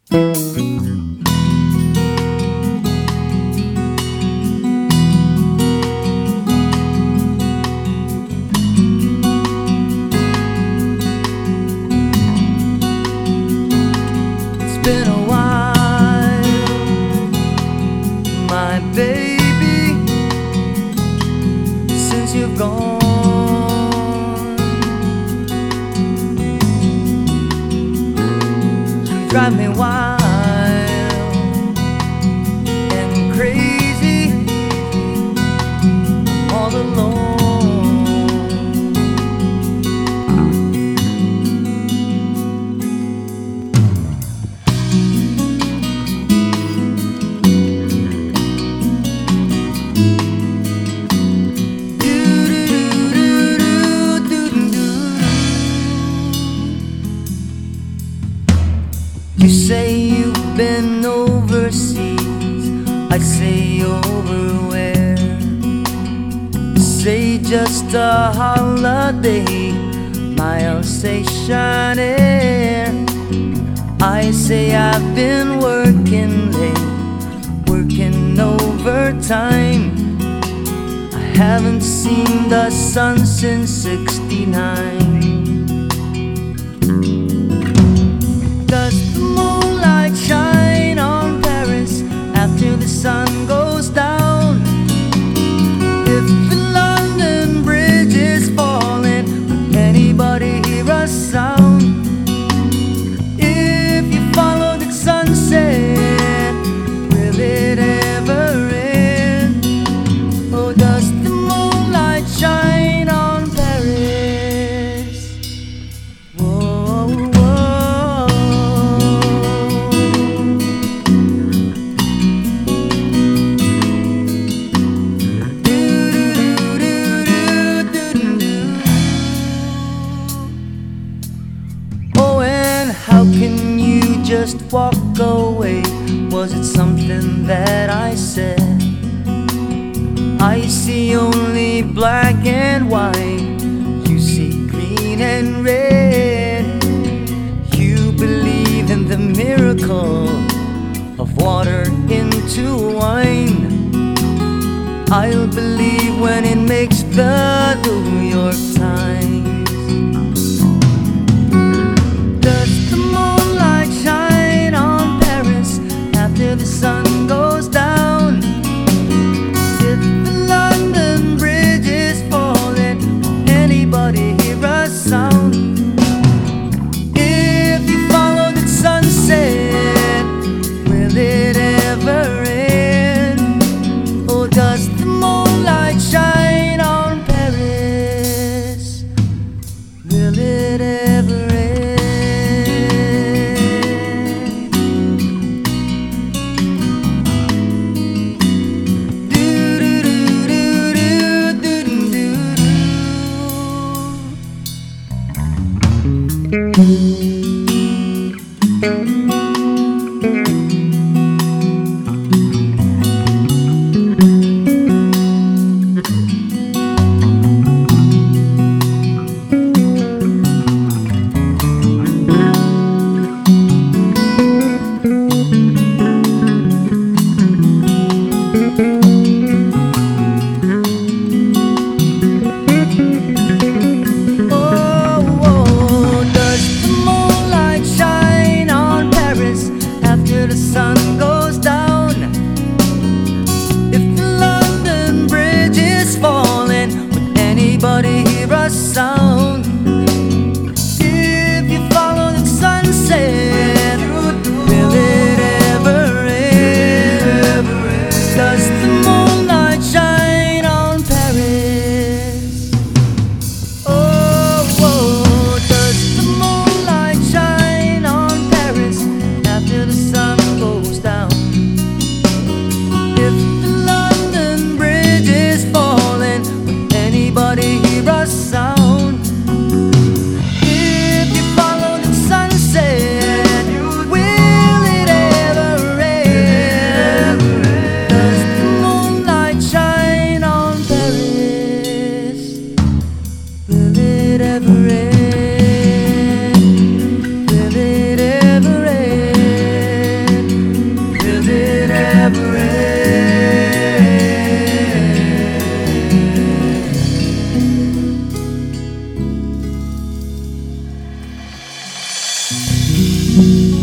It's been a while, my baby, since you've gone. You drive me wild and crazy, all alone. You say you've been overseas, I say over where? Say just a holiday, my Alsatian air. I say I've been working late, working overtime. I haven't seen the sun since '69. Does the moonlight shine on Paris after the sun goes down? If the London Bridge is falling, will anybody hear a sound? If you follow the sunset, will it ever end? Oh, does the moonlight shine on Paris? Whoa, whoa. Oh, and how can you just walk away? Was it something that I said? I see only black and white, you see green and red. You believe in the miracle of water into wine. I'll believe when it makes the New York Times. Does the moonlight shine on Paris after the sun goes down? If the London Bridge is falling, will anybody hear a sound? If you follow the sunset, will it ever end? Or does the moonlight shine on Paris? Will it ever end? The sun goes down. If the London Bridge is falling, would anybody hear a sound? If you follow the sunset, will it ever end? Does the moonlight shine on Paris? Oh, oh, does the moonlight shine on Paris after the sun goes you.